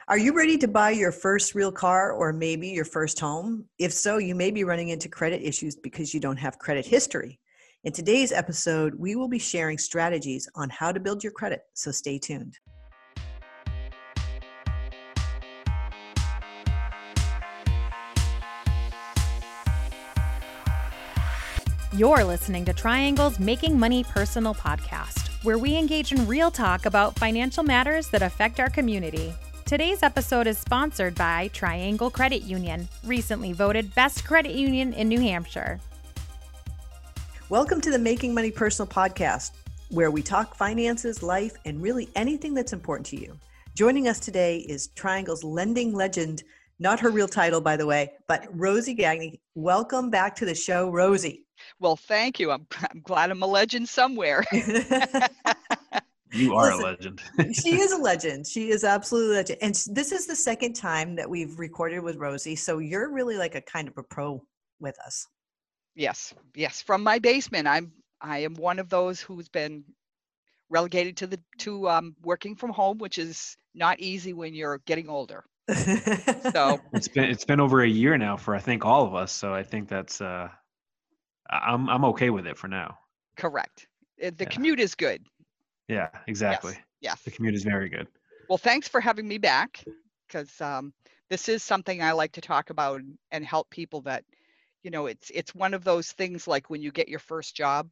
Are you ready to buy your first real car or maybe your first home? If so, you may be running into credit issues because you don't have credit history. In today's episode, we will be sharing strategies on how to build your credit, so stay tuned. You're listening to Triangle's Making Money Personal podcast, where we engage in real talk about financial matters that affect our community. Today's episode is sponsored by Triangle Credit Union, recently voted Best Credit Union in New Hampshire. Welcome to the Making Money Personal podcast, where we talk finances, life, and really anything that's important to you. Joining us today is Triangle's lending legend, not her real title, by the way, but Rosie Gagne. Welcome back to the show, Rosie. Well, thank you. I'm glad I'm a legend somewhere. You are a legend. She is a legend. She is absolutely a legend. And this is the second time that we've recorded with Rosie. So you're really like a kind of a pro with us. Yes. From my basement, I am one of those who's been relegated to working from home, which is not easy when you're getting older. So it's been over a year now for I think all of us. So I think that's I'm okay with it for now. Correct. The commute is good. Yeah, exactly. Yes. The commute is very good. Well, thanks for having me back, because this is something I like to talk about and help people that, you know, it's one of those things like when you get your first job,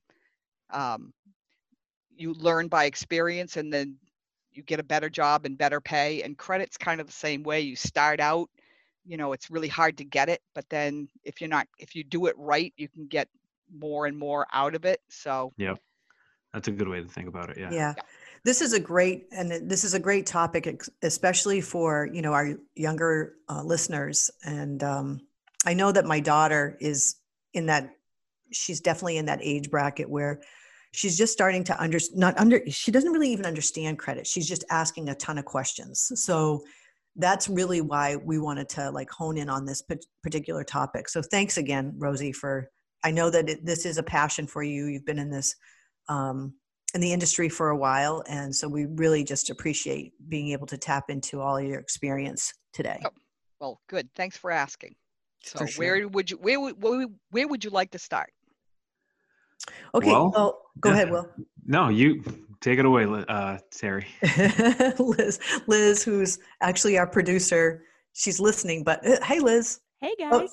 you learn by experience and then you get a better job and better pay, and credit's kind of the same way. You start out, you know, it's really hard to get it, but then if you do it right, you can get more and more out of it. So yep. That's a good way to think about it. Yeah. This is a great topic, especially for, you know, our younger listeners. And I know that my daughter is she's definitely in that age bracket where she's just starting to she doesn't really even understand credit. She's just asking a ton of questions. So that's really why we wanted to like hone in on this particular topic. So thanks again, Rosie, I know that this is a passion for you. You've been in this, in the industry for a while. And so we really just appreciate being able to tap into all of your experience today. Oh, well, good. Thanks for asking. So for sure. where would you like to start? Okay. Well, go ahead, Will. No, you take it away, Terry. Liz, who's actually our producer, she's listening, but hey, Liz. Hey, guys.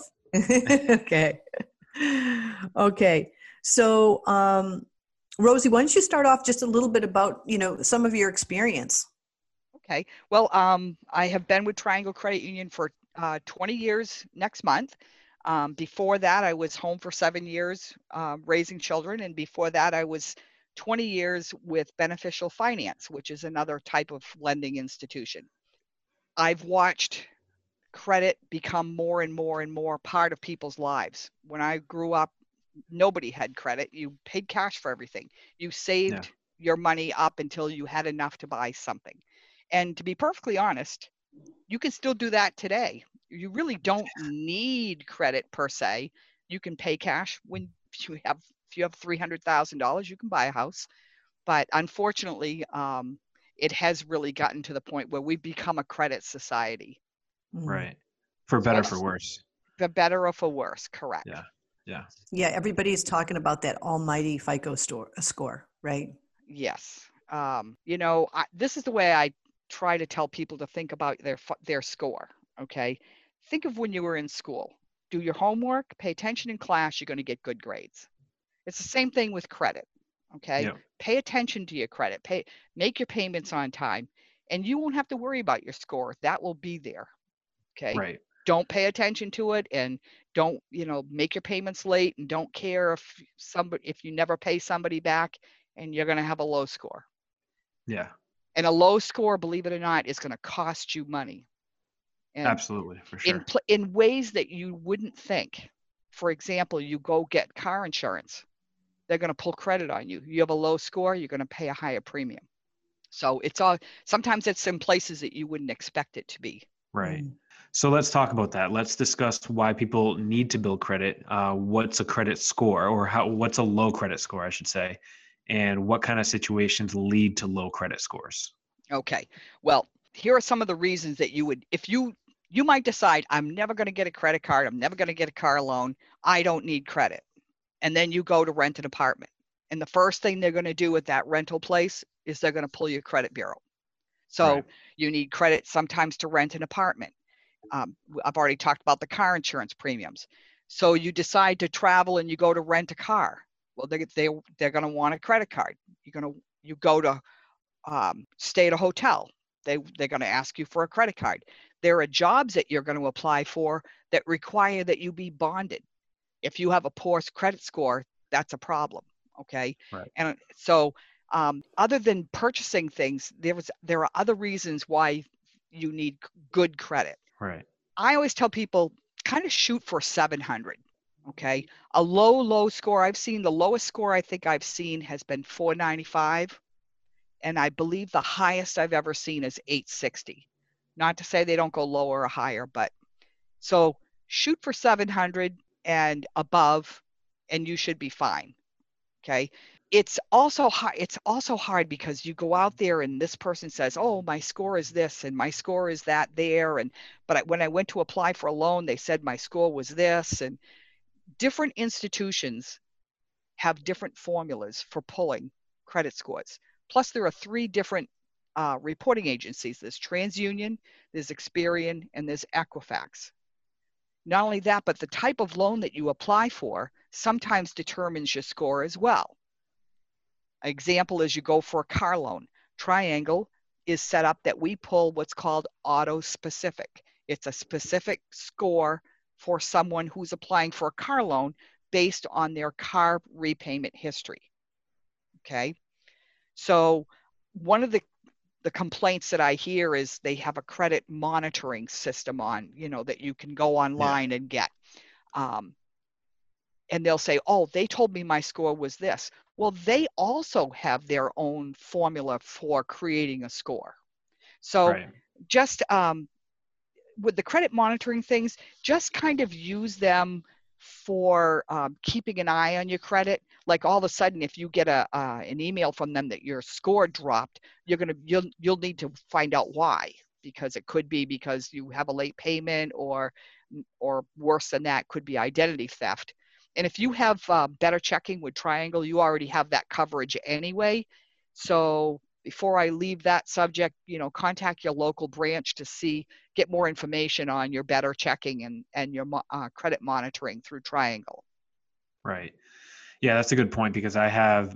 Okay. So, Rosie, why don't you start off just a little bit about, you know, some of your experience? Okay. Well, I have been with Triangle Credit Union for 20 years next month. Before that, I was home for 7 years raising children. And before that, I was 20 years with Beneficial Finance, which is another type of lending institution. I've watched credit become more and more and more part of people's lives. When I grew up, nobody had credit. You paid cash for everything. You saved your money up until you had enough to buy something. And to be perfectly honest, you can still do that today. You really don't need credit per se. You can pay cash if you have $300,000, you can buy a house. But unfortunately, it has really gotten to the point where we've become a credit society. Right. For better or for worse. For better or for worse, correct. Yeah, everybody's talking about that almighty FICO score, right? Yes. You know, this is the way I try to tell people to think about their score, okay? Think of when you were in school. Do your homework, pay attention in class, you're going to get good grades. It's the same thing with credit, okay? Yep. Pay attention to your credit. Make your payments on time, and you won't have to worry about your score. That will be there, okay? Right. Don't pay attention to it, and don't, you know, make your payments late, and don't care if you never pay somebody back, and you're going to have a low score. Yeah. And a low score, believe it or not, is going to cost you money. And absolutely, for sure. In ways that you wouldn't think. For example, you go get car insurance. They're going to pull credit on you. You have a low score, you're going to pay a higher premium. So sometimes it's in places that you wouldn't expect it to be. Right. So let's talk about that. Let's discuss why people need to build credit. What's a credit score, or what's a low credit score, I should say, and what kind of situations lead to low credit scores? Okay. Well, here are some of the reasons that you would, if you might decide, I'm never going to get a credit card, I'm never going to get a car loan, I don't need credit. And then you go to rent an apartment. And the first thing they're going to do with that rental place is they're going to pull your credit bureau. So Right. you need credit sometimes to rent an apartment. I've already talked about the car insurance premiums. So you decide to travel and you go to rent a car. Well, they're going to want a credit card. You go to stay at a hotel. They're going to ask you for a credit card. There are jobs that you're going to apply for that require that you be bonded. If you have a poor credit score, that's a problem. Okay. Right. And so other than purchasing things, there are other reasons why you need good credit. Right. I always tell people kind of shoot for 700. Okay. A low score. I've seen the lowest score I think I've seen has been 495. And I believe the highest I've ever seen is 860. Not to say they don't go lower or higher, but so shoot for 700 and above, and you should be fine. Okay. It's also hard because you go out there and this person says, oh, my score is this and my score is that there. But when I went to apply for a loan, they said my score was this. And different institutions have different formulas for pulling credit scores. Plus, there are 3 different reporting agencies. There's TransUnion, there's Experian, and there's Equifax. Not only that, but the type of loan that you apply for sometimes determines your score as well. An example is you go for a car loan. Triangle is set up that we pull what's called auto specific. It's a specific score for someone who's applying for a car loan based on their car repayment history. Okay. So one of the complaints that I hear is they have a credit monitoring system on, that you can go online and get. And they'll say, oh, they told me my score was this. Well, they also have their own formula for creating a score. So Right. just with the credit monitoring things, just kind of use them for keeping an eye on your credit. Like all of a sudden, if you get an email from them that your score dropped, you'll need to find out why, because it could be because you have a late payment, or worse than that, could be identity theft. And if you have better checking with Triangle, you already have that coverage anyway. So before I leave that subject, contact your local branch to get more information on your better checking and your credit monitoring through Triangle. Right. Yeah, that's a good point, because I have,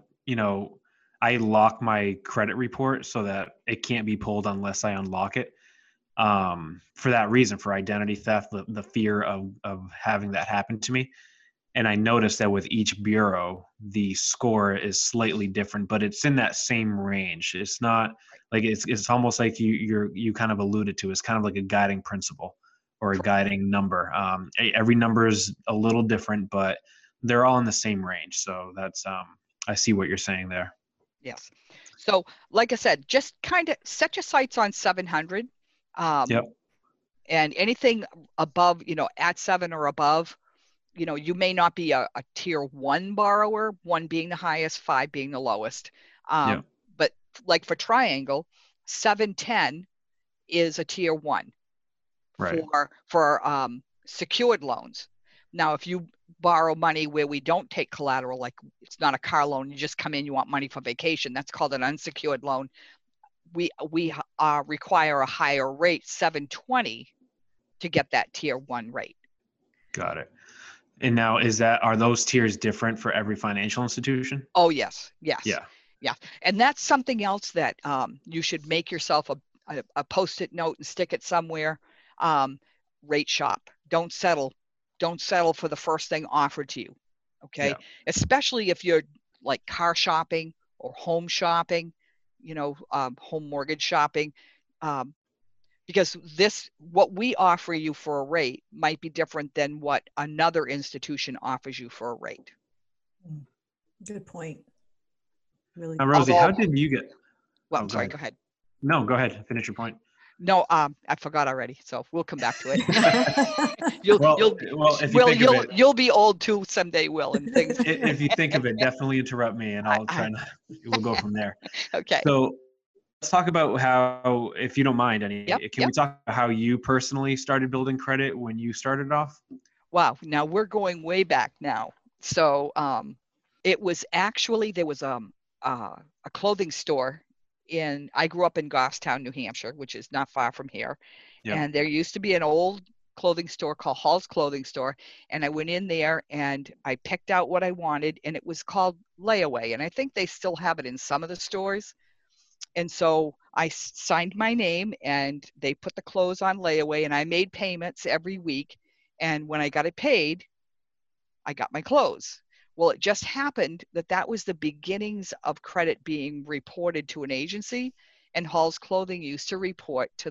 I lock my credit report so that it can't be pulled unless I unlock it. For that reason, for identity theft, the fear of having that happen to me. And I noticed that with each bureau, the score is slightly different, but it's in that same range. It's not like it's almost like you kind of alluded to. It's kind of like a guiding principle or a guiding number. Every number is a little different, but they're all in the same range. So that's I see what you're saying there. Yes. So like I said, just kind of set your sights on 700. Yep. And anything above, at 7 or above, you may not be a tier 1 borrower, 1 being the highest, 5 being the lowest. But like for Triangle, 710 is a tier 1 right. for secured loans. Now, if you borrow money where we don't take collateral, like it's not a car loan, you just come in, you want money for vacation, that's called an unsecured loan. We require a higher rate, 720, to get that tier 1 rate. Got it. And now are those tiers different for every financial institution? Oh, yes. Yes. Yeah. And that's something else that you should make yourself a Post-it note and stick it somewhere. Rate shop. Don't settle for the first thing offered to you. Okay. Yeah. Especially if you're like car shopping or home shopping, home mortgage shopping. Because what we offer you for a rate might be different than what another institution offers you for a rate. Good point. Really. Now, Rosie, how did you get? Well, I'm sorry. Go ahead. No, go ahead. Finish your point. No, I forgot already. So we'll come back to it. You'll be old too someday, Will, and things. If you think of it, definitely interrupt me, and we'll go from there. Okay. So talk about how, if you don't mind, Yep. can we talk about how you personally started building credit when you started off? Wow. Now we're going way back now. So it was actually, there was a clothing store I grew up in Goffstown, New Hampshire, which is not far from here. Yep. And there used to be an old clothing store called Hall's Clothing Store. And I went in there and I picked out what I wanted, and it was called Layaway. And I think they still have it in some of the stores. And so I signed my name and they put the clothes on layaway, and I made payments every week. And when I got it paid, I got my clothes. Well, it just happened that that was the beginnings of credit being reported to an agency, and Hall's Clothing used to report to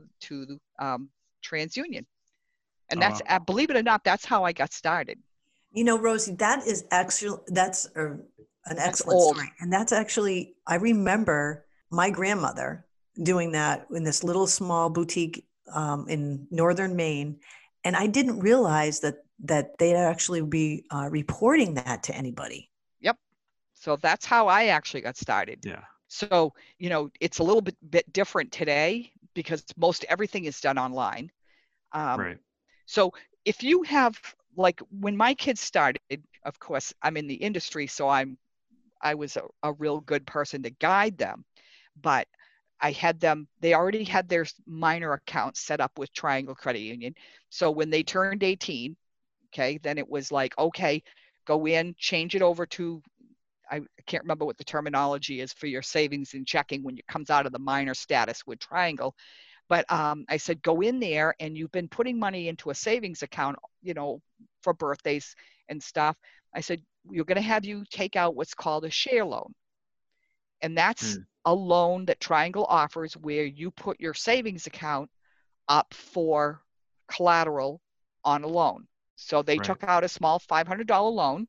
TransUnion. And that's, believe it or not, that's how I got started. You know, Rosie, that is actually, that's an excellent story. And that's actually, I remember my grandmother doing that in this little small boutique in northern Maine. And I didn't realize that they'd actually be reporting that to anybody. Yep. So that's how I actually got started. Yeah. So, you know, it's a little bit different today because most everything is done online. Right. So if you have, like when my kids started, of course, I'm in the industry, so I was a real good person to guide them, but I had them, they already had their minor accounts set up with Triangle Credit Union. So when they turned 18, okay, then it was like, okay, go in, change it over to, I can't remember what the terminology is for your savings and checking when it comes out of the minor status with Triangle. But I said, go in there, and you've been putting money into a savings account, you know, for birthdays and stuff. I said, you're going to have you take out what's called a share loan. And that's a loan that Triangle offers where you put your savings account up for collateral on a loan. So they took out a small $500 loan,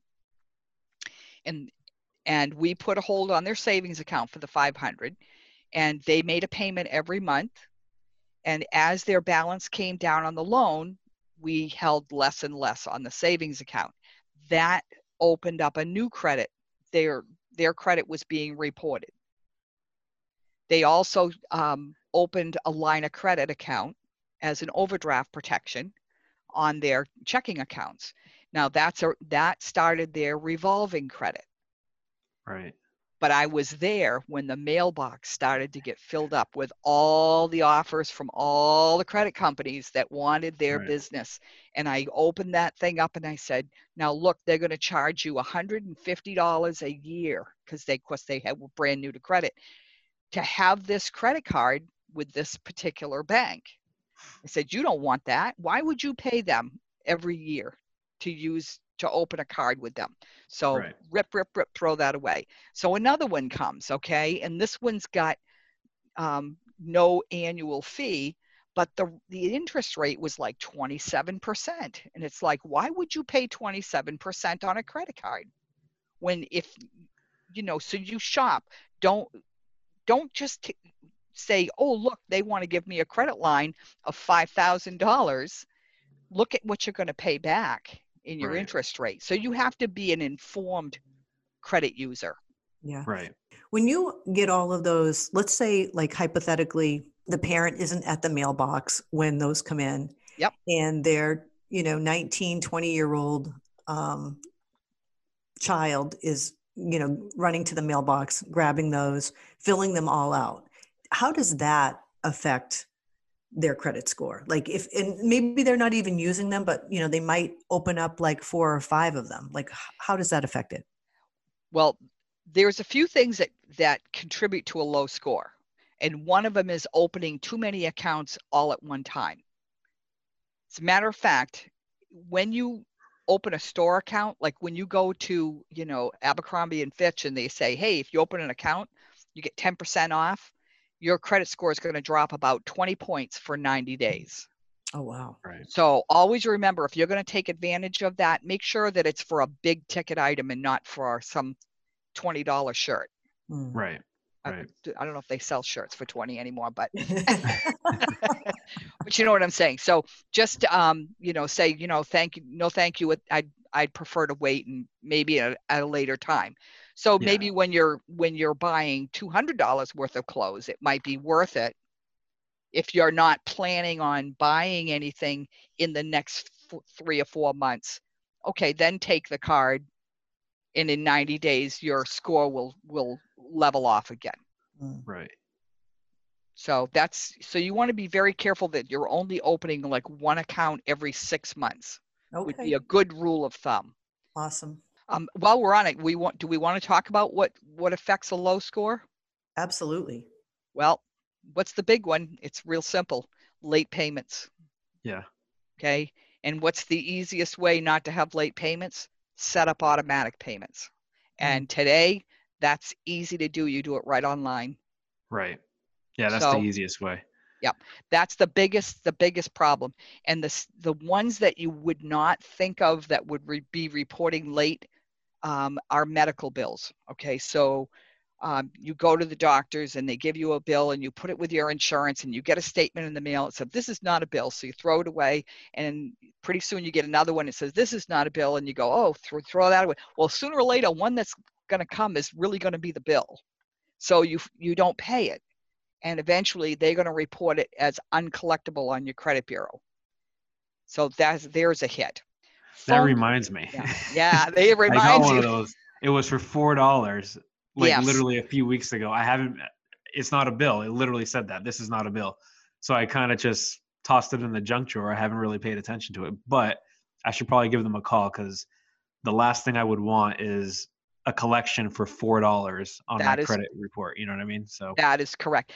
and we put a hold on their savings account for the $500, and they made a payment every month. And as their balance came down on the loan, we held less and less on the savings account. That opened up a new credit. Their credit was being reported. They also opened a line of credit account as an overdraft protection on their checking accounts. Now that started their revolving credit. Right. But I was there when the mailbox started to get filled up with all the offers from all the credit companies that wanted their business. And I opened that thing up and I said, now look, they're going to charge you $150 a year because they were brand new to credit to have this credit card with this particular bank. I said, you don't want that. Why would you pay them every year to open a card with them? So rip, throw that away. So another one comes, okay? And this one's got no annual fee, but the interest rate was like 27%. And it's like, why would you pay 27% on a credit card? When if, you know, so you shop, don't just say, oh, look, they want to give me a credit line of $5,000. Look at what you're going to pay back in your interest rate. So you have to be an informed credit user. Yeah. Right. When you get all of those, let's say like hypothetically, the parent isn't at the mailbox when those come in. Yep. And their, 19, 20-year-old child is, running to the mailbox, grabbing those, filling them all out. How does that affect their credit score? Like and maybe they're not even using them, but they might open up like 4 or 5 of them. Like how does that affect it? Well, there's a few things that contribute to a low score. And one of them is opening too many accounts all at one time. As a matter of fact, when you open a store account, like when you go to, Abercrombie and Fitch and they say, hey, if you open an account, you get 10% off. Your credit score is going to drop about 20 points for 90 days. Oh, wow. Right. So always remember, if you're going to take advantage of that, make sure that it's for a big ticket item and not for some $20 shirt. Right. I don't know if they sell shirts for 20 anymore, but but you know what I'm saying. So just say, thank you. No, thank you. I'd prefer to wait and maybe at a later time. So Yeah. maybe when you're buying $200 worth of clothes, it might be worth it if you're not planning on buying anything in the next 3 or 4 months. Okay, then take the card, and in 90 days your score will level off again. Right. So you want to be very careful that you're only opening like one account every 6 months. Would be Okay. a good rule of thumb. Awesome. While we're on it, do we want to talk about what affects a low score? Absolutely. Well, what's the big one? It's real simple. Late payments. Yeah. Okay. And what's the easiest way not to have late payments? Set up automatic payments. And today, that's easy to do. You do it right online. Right. Yeah, that's the So, easiest way. yep, that's the biggest problem. And the ones that you would not think of that would be reporting late are medical bills. Okay, so you go to the doctors and they give you a bill and you put it with your insurance and you get a statement in the mail. It says, this is not a bill. So you throw it away, and pretty soon you get another one. It says, this is not a bill. And you go, oh, throw that away. Well, sooner or later, one that's going to come is really going to be the bill. So you don't pay it. And eventually they're going to report it as uncollectible on your credit bureau. So there's a hit. That reminds me. Yeah, they remind you. I got one of those. It was for $4, like Yes. literally a few weeks ago. It's not a bill. It literally said that. This is not a bill. So I kind of just tossed it in the junk drawer. I haven't really paid attention to it, but I should probably give them a call, because the last thing I would want is a collection for $4 on my credit report. You know what I mean? So that is correct.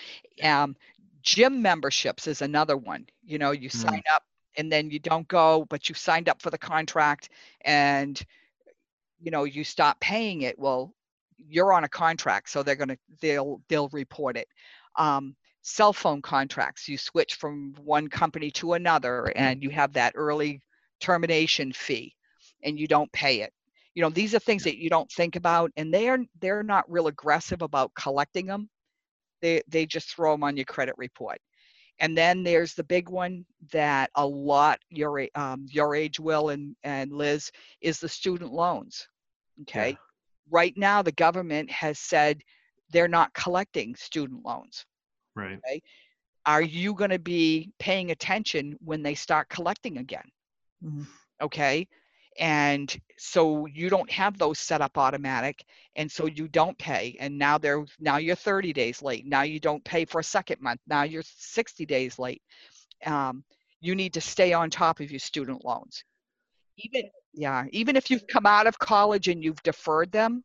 Gym memberships is another one. You sign up and then you don't go, but you signed up for the contract and you stop paying it. Well, you're on a contract, so they'll report it. Cell phone contracts, you switch from one company to another and you have that early termination fee and you don't pay it. These are things that you don't think about, and they're not real aggressive about collecting them. They just throw them on your credit report. And then there's the big one that a lot your age, Will and Liz, is the student loans. Okay. Yeah. Right now, the government has said they're not collecting student loans. Right. Okay? Are you going to be paying attention when they start collecting again? Mm-hmm. Okay. And so you don't have those set up automatic, and so you don't pay. And now you're 30 days late. Now you don't pay for a second month. Now you're 60 days late. You need to stay on top of your student loans. Even if you've come out of college and you've deferred them,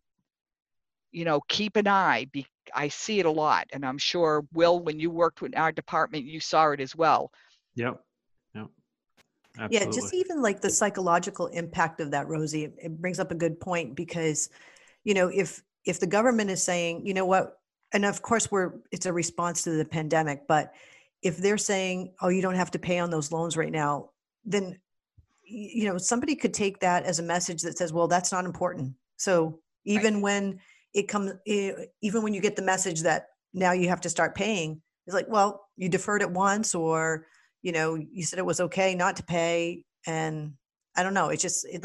keep an eye. I see it a lot, and I'm sure, Will, when you worked with our department, you saw it as well. Yep. Absolutely. Yeah, just even like the psychological impact of that, Rosie, it brings up a good point, because, if the government is saying, you know what, and of course it's a response to the pandemic, but if they're saying, oh, you don't have to pay on those loans right now, then, somebody could take that as a message that says, well, that's not important. So even when it comes, even when you get the message that now you have to start paying, it's like, well, you deferred it once, or you said it was okay not to pay. And I don't know, it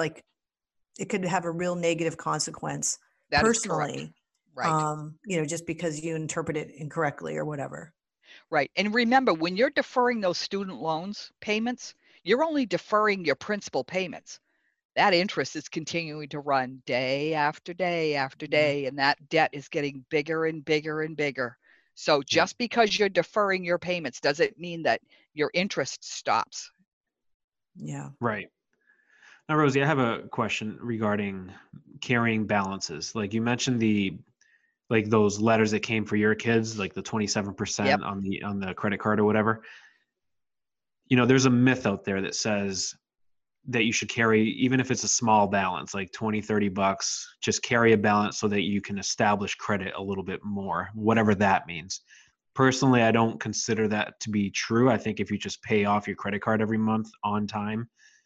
could have a real negative consequence that personally. Right. Just because you interpret it incorrectly or whatever. Right. And remember, when you're deferring those student loans payments, you're only deferring your principal payments. That interest is continuing to run day after day after day, and that debt is getting bigger and bigger and bigger. So just because you're deferring your payments doesn't mean that your interest stops. Yeah. Right. Now, Rosie, I have a question regarding carrying balances. Like you mentioned those letters that came for your kids, like the 27% on the credit card or whatever. There's a myth out there that says that you should carry, even if it's a small balance, like $20-$30, just carry a balance so that you can establish credit a little bit more, whatever that means. Personally, I don't consider that to be true. I think if you just pay off your credit card every month on time,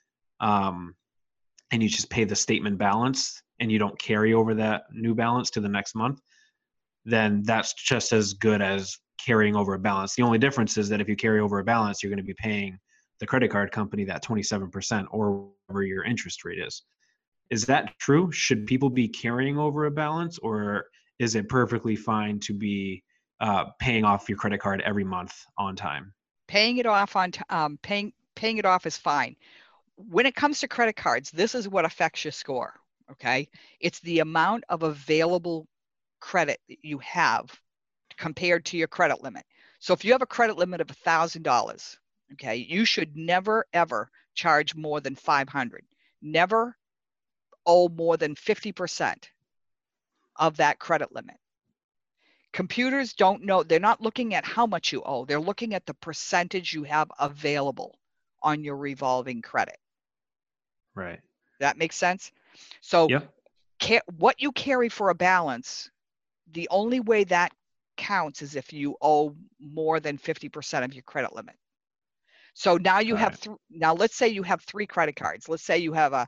and you just pay the statement balance and you don't carry over that new balance to the next month, then that's just as good as carrying over a balance. The only difference is that if you carry over a balance, you're going to be paying the credit card company that 27% or whatever your interest rate is. Is that true? Should people be carrying over a balance, or is it perfectly fine to be paying off your credit card every month on time? Paying it off paying it off is fine. When it comes to credit cards, this is what affects your score. Okay, it's the amount of available credit that you have compared to your credit limit. So if you have a credit limit of $1,000, okay, you should never ever charge more than 500. Never owe more than 50% of that credit limit. Computers don't know, they're not looking at how much you owe, they're looking at the percentage you have available on your revolving credit. Right. That makes sense? So Yep. what you carry for a balance, the only way that counts is if you owe more than 50% of your credit limit. So now you have now let's say you have 3 credit cards. Let's say you have a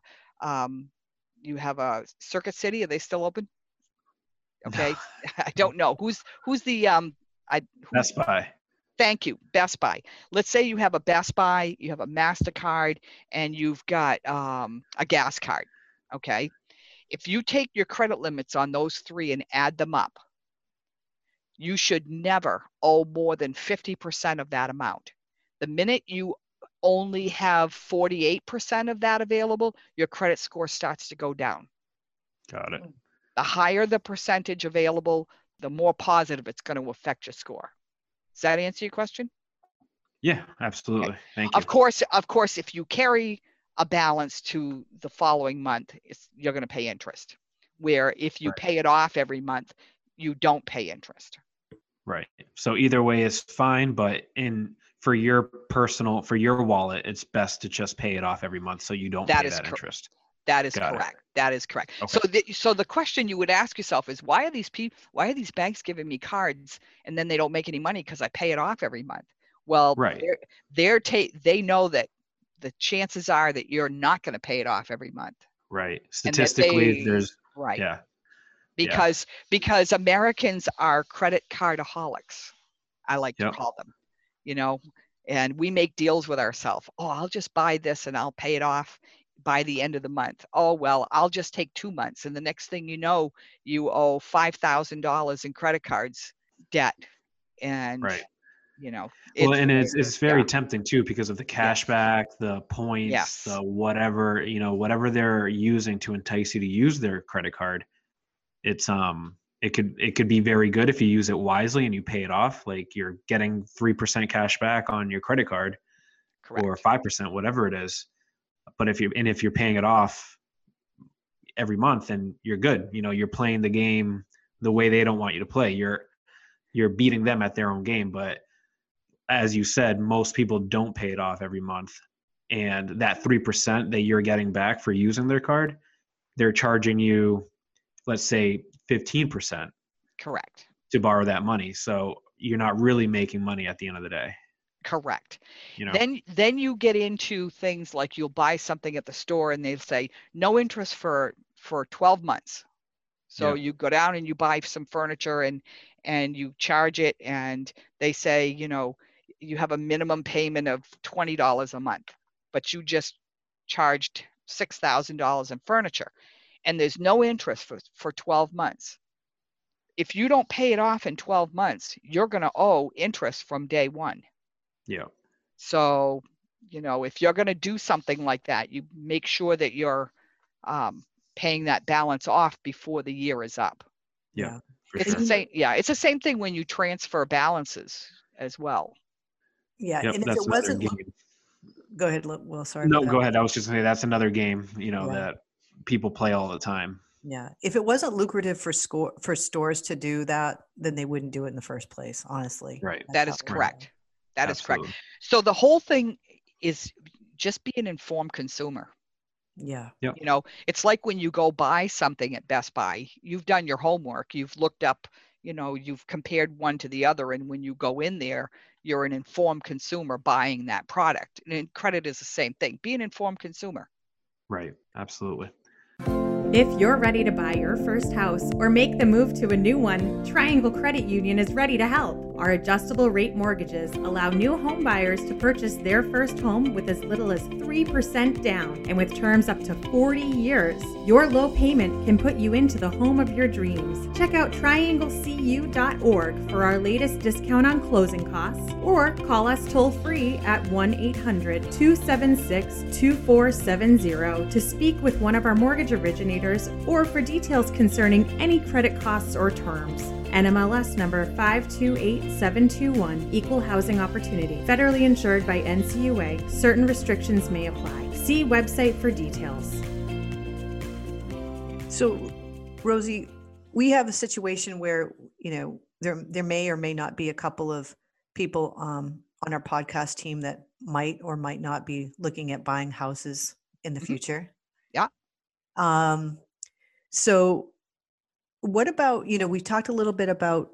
Circuit City. Are they still open? Okay. I don't know. Who's the Best Buy. Thank you. Best Buy. Let's say you have a Best Buy, you have a MasterCard, and you've got a gas card. Okay. If you take your credit limits on those 3 and add them up, you should never owe more than 50% of that amount. The minute you only have 48% of that available, your credit score starts to go down. Got it. The higher the percentage available, the more positive it's going to affect your score. Does that answer your question? Yeah, absolutely. Okay. Thank you. Of course, if you carry a balance to the following month, you're going to pay interest. Where if you pay it off every month, you don't pay interest. Right. So either way is fine, but for your wallet, it's best to just pay it off every month so you don't pay that interest. That is correct. That is correct. Okay. So the question you would ask yourself is, why are these banks giving me cards and then they don't make any money because I pay it off every month? Well, they know that the chances are that you're not going to pay it off every month. Right. Statistically, yeah. Because Americans are credit cardaholics, I like to call them, and we make deals with ourselves. Oh, I'll just buy this and I'll pay it off by the end of the month. Oh, well, I'll just take 2 months. And the next thing you know, you owe $5,000 in credit cards debt. And, it's very tempting too, because of the cash back, the points, the whatever they're using to entice you to use their credit card. It's, it could be very good if you use it wisely and you pay it off. Like you're getting 3% cash back on your credit card. Correct. Or 5%, whatever it is. But if you're paying it off every month, then you're good. You're playing the game the way they don't want you to play. You're beating them at their own game. But as you said, most people don't pay it off every month. And that 3% that you're getting back for using their card, they're charging you, let's say 15%. Correct. To borrow that money. So you're not really making money at the end of the day. Correct. Then you get into things like you'll buy something at the store and they'll say no interest for 12 months. So you go down and you buy some furniture and you charge it, and they say, you have a minimum payment of $20 a month, but you just charged $6,000 in furniture, and there's no interest for 12 months. If you don't pay it off in 12 months, you're going to owe interest from day one. Yeah. So, if you're going to do something like that, you make sure that you're paying that balance off before the year is up. Yeah. It's the same thing when you transfer balances as well. Yeah. Yep, and if it wasn't, go ahead. Well, sorry. No, go ahead. I was just going to say that's another game, that people play all the time. Yeah. If it wasn't lucrative for stores to do that, then they wouldn't do it in the first place, honestly. Right. That is correct. That is correct. So the whole thing is just be an informed consumer. Yeah. Yep. It's like when you go buy something at Best Buy, you've done your homework, you've looked up, you've compared one to the other. And when you go in there, you're an informed consumer buying that product. And credit is the same thing. Be an informed consumer. Right. Absolutely. If you're ready to buy your first house or make the move to a new one, Triangle Credit Union is ready to help. Our adjustable rate mortgages allow new home buyers to purchase their first home with as little as 3% down and with terms up to 40 years. Your low payment can put you into the home of your dreams. Check out trianglecu.org for our latest discount on closing costs or call us toll free at 1-800-276-2470 to speak with one of our mortgage originators or for details concerning any credit costs or terms. NMLS number 528721, Equal Housing Opportunity. Federally insured by NCUA. Certain restrictions may apply. See website for details. So, Rosie, we have a situation where, there may or may not be a couple of people on our podcast team that might or might not be looking at buying houses in the future. Yeah. So what about, we talked a little bit about,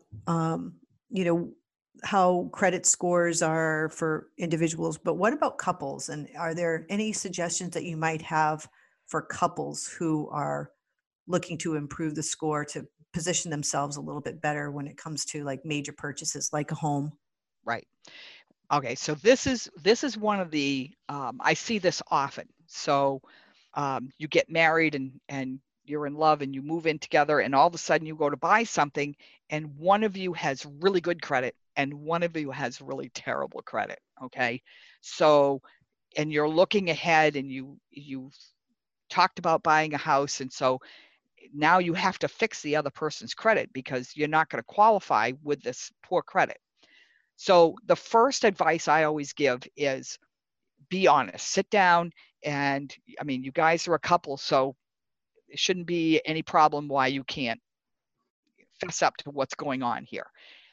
how credit scores are for individuals, but what about couples? And are there any suggestions that you might have for couples who are looking to improve the score to position themselves a little bit better when it comes to like major purchases like a home? Right. Okay. So this is one of the, I see this often. So you get married and you're in love and you move in together and all of a sudden you go to buy something and one of you has really good credit and one of you has really terrible credit. Okay. So, and you're looking ahead and you've talked about buying a house. And so now you have to fix the other person's credit because you're not going to qualify with this poor credit. So the first advice I always give is be honest, sit down. And I mean, you guys are a couple, so it shouldn't be any problem why you can't fess up to what's going on here.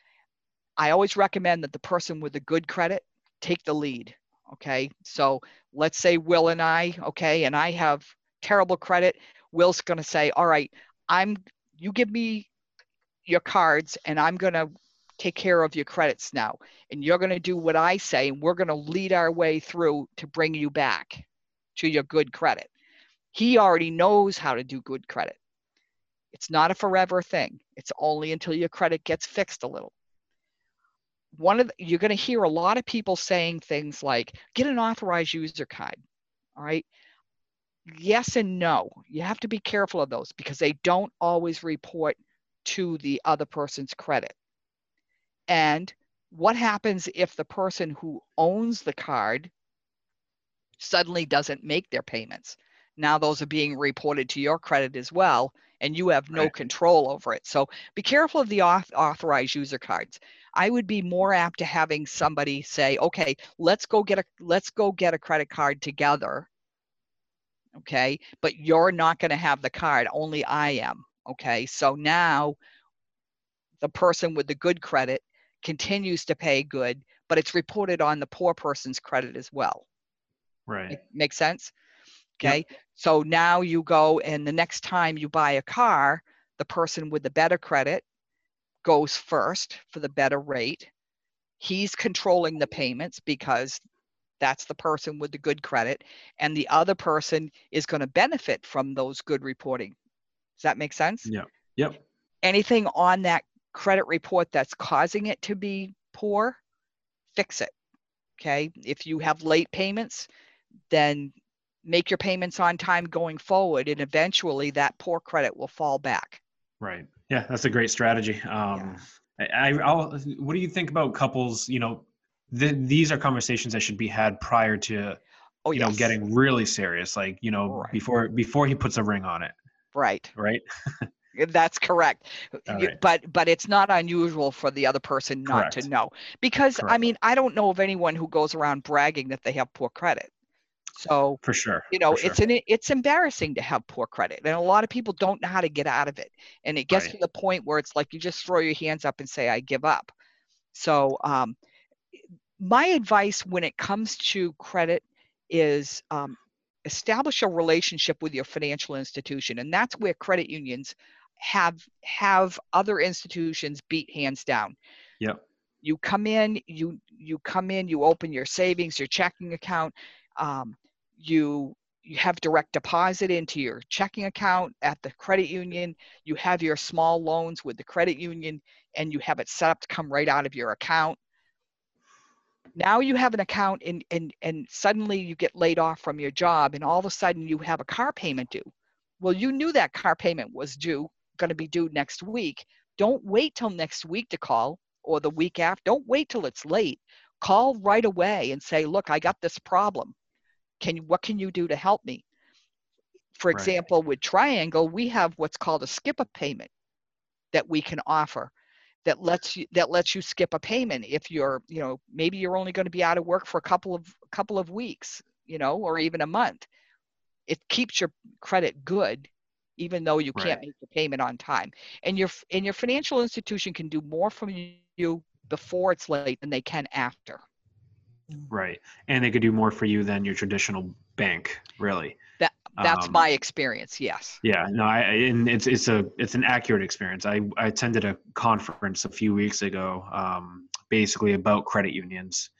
I always recommend that the person with the good credit take the lead. Okay. So let's say Will and I, okay, and I have terrible credit. Will's going to say, all right, you give me your cards and I'm going to take care of your credits now. And you're going to do what I say, and we're going to lead our way through to bring you back to your good credit. He already knows how to do good credit. It's not a forever thing. It's only until your credit gets fixed a little. You're going to hear a lot of people saying things like, get an authorized user card. All right. Yes and no. You have to be careful of those because they don't always report to the other person's credit. And what happens if the person who owns the card suddenly doesn't make their payments? Now those are being reported to your credit as well, and you have no control over it. So be careful of the authorized user cards. I would be more apt to having somebody say, okay, let's go get a credit card together. Okay, but you're not going to have the card, only I am. Okay, so now the person with the good credit continues to pay good, but it's reported on the poor person's credit as well. Right. Make sense? Okay. Yep. So now you go and the next time you buy a car, the person with the better credit goes first for the better rate. He's controlling the payments because that's the person with the good credit, and the other person is going to benefit from those good reporting. Does that make sense? Yeah. Yep. Anything on that credit report that's causing it to be poor, fix it. Okay. If you have late payments, then make your payments on time going forward, and eventually that poor credit will fall back. Right. Yeah, that's a great strategy. What do you think about couples? These are conversations that should be had prior to, getting really serious. Like, right. before he puts a ring on it. Right. Right. That's correct. Right. But it's not unusual for the other person not to know, because correct. I mean, I don't know of anyone who goes around bragging that they have poor credit. So for sure, it's embarrassing to have poor credit, and a lot of people don't know how to get out of it. And it gets to the point where it's like you just throw your hands up and say, "I give up." So my advice when it comes to credit is establish a relationship with your financial institution, and that's where credit unions have other institutions beat hands down. Yep. You come in, you open your savings, your checking account. You you have direct deposit into your checking account at the credit union. You have your small loans with the credit union, and you have it set up to come right out of your account. Now you have an account, and suddenly you get laid off from your job, and all of a sudden you have a car payment due. Well, you knew that car payment was going to be due next week. Don't wait till next week to call, or the week after. Don't wait till it's late. Call right away and say, look, I got this problem. What can you do to help me? For example, with Triangle, we have what's called a skip a payment that we can offer that lets you skip a payment if you're, maybe you're only going to be out of work for a couple of weeks, or even a month. It keeps your credit good, even though you can't make the payment on time. And your financial institution can do more for you before it's late than they can after. Right. And they could do more for you than your traditional bank, really. That's my experience. Yes. Yeah, no, and it's an accurate experience. I attended a conference a few weeks ago, basically about credit unions.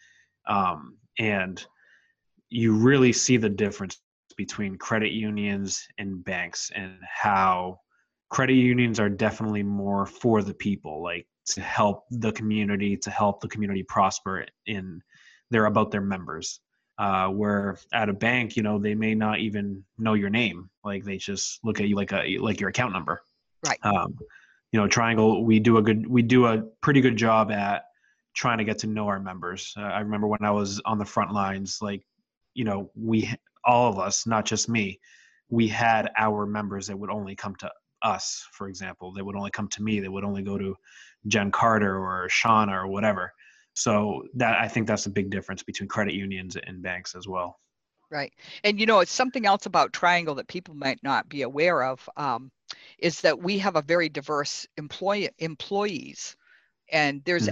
And you really see the difference between credit unions and banks, and how credit unions are definitely more for the people, like to help the community prosper, they're about their members. Where at a bank, they may not even know your name. Like they just look at you like your account number. Right. Triangle, we do a pretty good job at trying to get to know our members. I remember when I was on the front lines, all of us, not just me, we had our members that would only come to us. For example, they would only come to me. They would only go to Jen Carter or Shauna or whatever. So I think that's a big difference between credit unions and banks as well. Right. And, it's something else about Triangle that people might not be aware of, is that we have a very diverse employees. And there's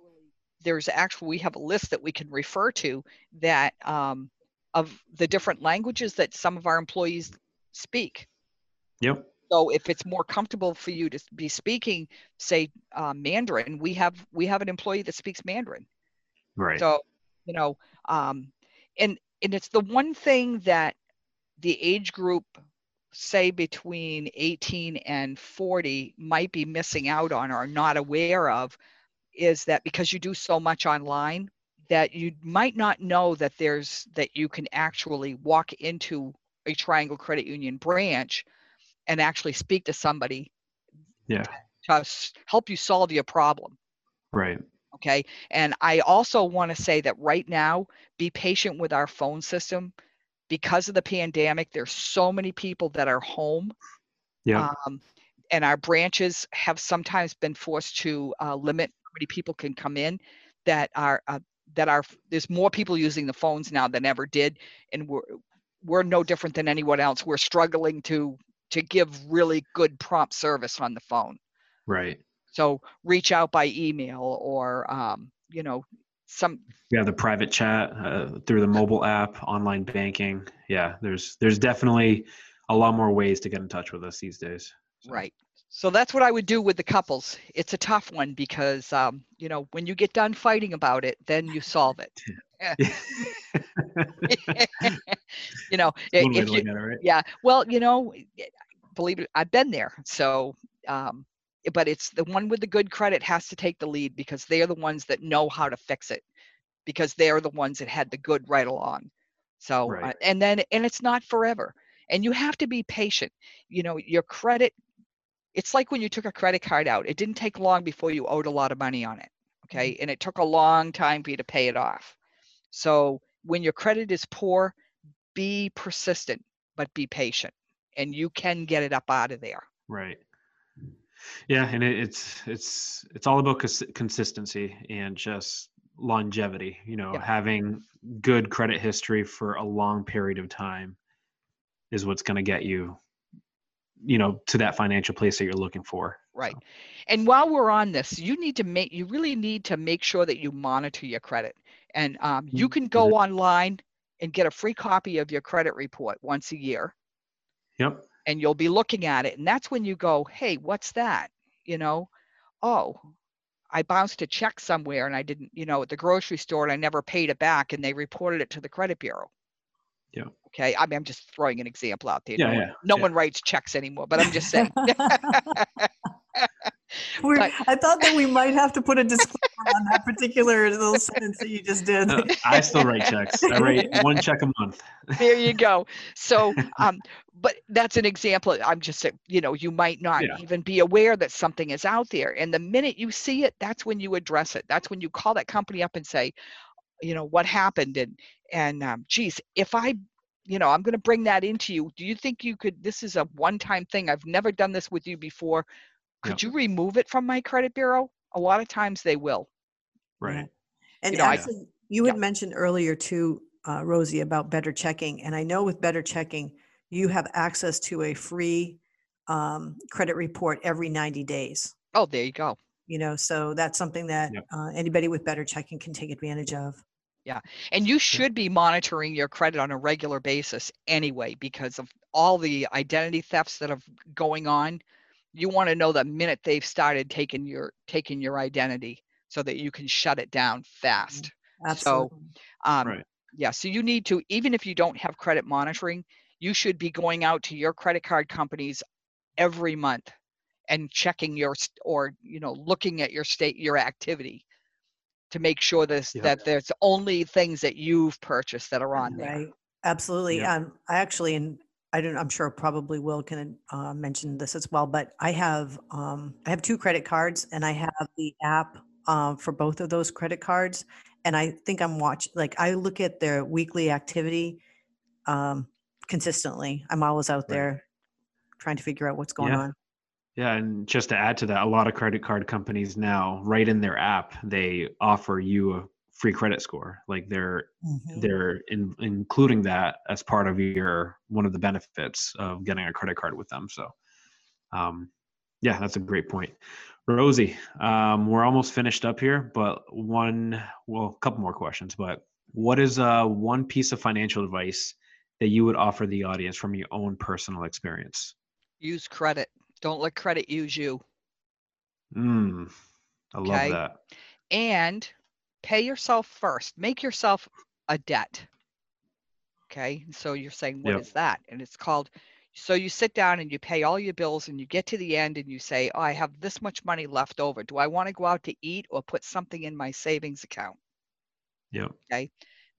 we have a list that we can refer to that of the different languages that some of our employees speak. Yep. So if it's more comfortable for you to be speaking, say, Mandarin, we have an employee that speaks Mandarin. Right. So, and it's the one thing that the age group, say between 18 and 40, might be missing out on or not aware of, is that because you do so much online, that you might not know that you can actually walk into a Triangle Credit Union branch and actually speak to somebody to help you solve your problem. Right. Okay. And I also want to say that right now, be patient with our phone system. Because of the pandemic, there's so many people that are home. Yeah. And our branches have sometimes been forced to limit how many people can come in. There's more people using the phones now than ever did. And we're no different than anyone else. We're struggling to give really good prompt service on the phone. Right. So reach out by email or, the private chat through the mobile app, online banking. Yeah, there's definitely a lot more ways to get in touch with us these days. So. Right. So that's what I would do with the couples. It's a tough one because, when you get done fighting about it, then you solve it. Yeah. Well, believe it, I've been there. So, but it's the one with the good credit has to take the lead because they're the ones that know how to fix it, because they're the ones that had the good right along. So, right. And it's not forever, and you have to be patient. Your credit, it's like when you took a credit card out, it didn't take long before you owed a lot of money on it. Okay. And it took a long time for you to pay it off. So when your credit is poor, be persistent, but be patient, and you can get it up out of there. Right. Yeah. And it's all about consistency and just longevity, having good credit history for a long period of time is what's going to get you, to that financial place that you're looking for. Right. So. And while we're on this, you really need to make sure that you monitor your credit. And you can go online and get a free copy of your credit report once a year. Yep. And you'll be looking at it. And that's when you go, hey, what's that? Oh, I bounced a check somewhere and I didn't, at the grocery store, and I never paid it back, and they reported it to the credit bureau. Yeah. Okay. I mean, I'm just throwing an example out there. Yeah. No one writes checks anymore, but I'm just saying. I thought that we might have to put a disclaimer on that particular little sentence that you just did. I still write checks. I write 1 check a month. There you go. So, but that's an example. I'm just saying, you might not even be aware that something is out there. And the minute you see it, that's when you address it. That's when you call that company up and say, what happened? And geez, if I'm going to bring that into you. Do you think you could, this is a one-time thing. I've never done this with you before. Could you remove it from my credit bureau? A lot of times they will. Right. And actually, you had mentioned earlier too, Rosie, about Better Checking. And I know with Better Checking, you have access to a free credit report every 90 days. Oh, there you go. So that's something that anybody with Better Checking can take advantage of. Yeah. And you should be monitoring your credit on a regular basis anyway, because of all the identity thefts that are going on. You want to know the minute they've started taking your identity so that you can shut it down fast. Absolutely. So, so you need to, even if you don't have credit monitoring, you should be going out to your credit card companies every month and checking looking at your activity to make sure that there's only things that you've purchased that are on there. Right. Absolutely. I actually, and I'm sure probably Will can mention this as well, but I have 2 credit cards and I have the app for both of those credit cards. And I think I look at their weekly activity consistently. I'm always out there trying to figure out what's going on. Yeah. And just to add to that, a lot of credit card companies now, right in their app, they offer you a free credit score. Like they're including that as part of one of the benefits of getting a credit card with them. So that's a great point. Rosie, we're almost finished up here, but a couple more questions, but what is one piece of financial advice that you would offer the audience from your own personal experience? Use credit. Don't let credit use you. I love that. And pay yourself first. Make yourself a debt. Okay. So you're saying, what is that? And it's called, so you sit down and you pay all your bills and you get to the end and you say, I have this much money left over. Do I want to go out to eat or put something in my savings account? Yep. Okay.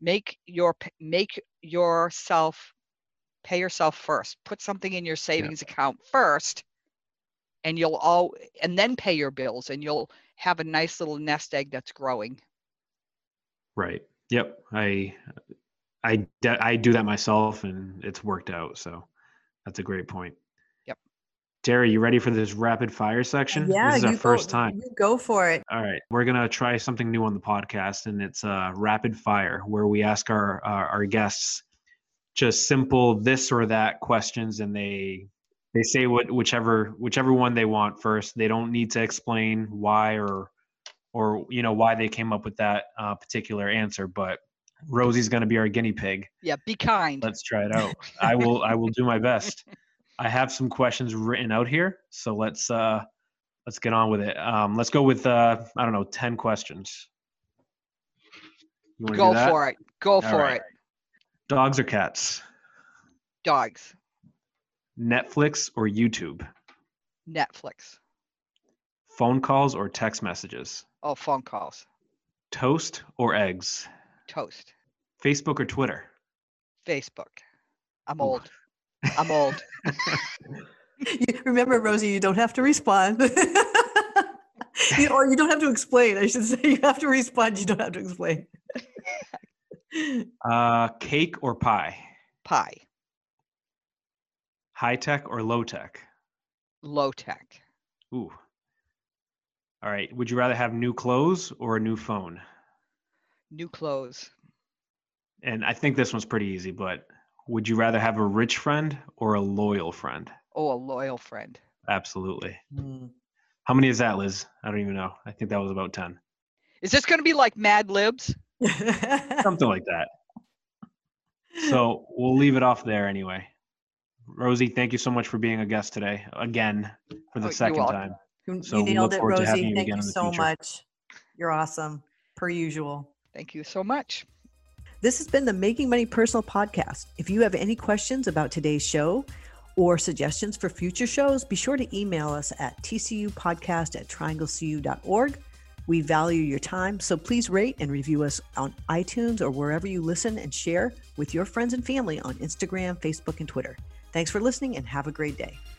Pay yourself first. Put something in your savings account first, and and then pay your bills, and you'll have a nice little nest egg that's growing. Right. Yep. I do that myself, and it's worked out. So that's a great point. Yep. Terry, you ready for this rapid fire section? Yeah, this is our first time. You go for it. All right. We're going to try something new on the podcast, and it's rapid fire, where we ask our guests just simple this or that questions, and they say whichever one they want first. They don't need to explain why or why they came up with that particular answer, but Rosie's going to be our guinea pig. Yeah, be kind. Let's try it out. I will do my best. I have some questions written out here, so let's get on with it. Let's go with 10 questions. Go for it. Go for it. Dogs or cats? Dogs. Netflix or YouTube? Netflix. Phone calls or text messages? Oh, phone calls. Toast or eggs? Toast. Facebook or Twitter? Facebook. I'm old. I'm old. Remember, Rosie, you don't have to respond. Or you don't have to explain. I should say you have to respond. You don't have to explain. Cake or pie? Pie. High tech or low tech? Low tech. Ooh. All right. Would you rather have new clothes or a new phone? New clothes. And I think this one's pretty easy, but would you rather have a rich friend or a loyal friend? Oh, a loyal friend. Absolutely. How many is that, Liz? I don't even know. I think that was about 10. Is this going to be like Mad Libs? Something like that. So we'll leave it off there anyway. Rosie, thank you so much for being a guest today, again, for the second time. You nailed it, Rosie. Thank you so much. You're awesome, per usual. Thank you so much. This has been the Making Money Personal podcast. If you have any questions about today's show or suggestions for future shows, be sure to email us at tcupodcast@trianglecu.org. We value your time, so please rate and review us on iTunes or wherever you listen, and share with your friends and family on Instagram, Facebook, and Twitter. Thanks for listening and have a great day.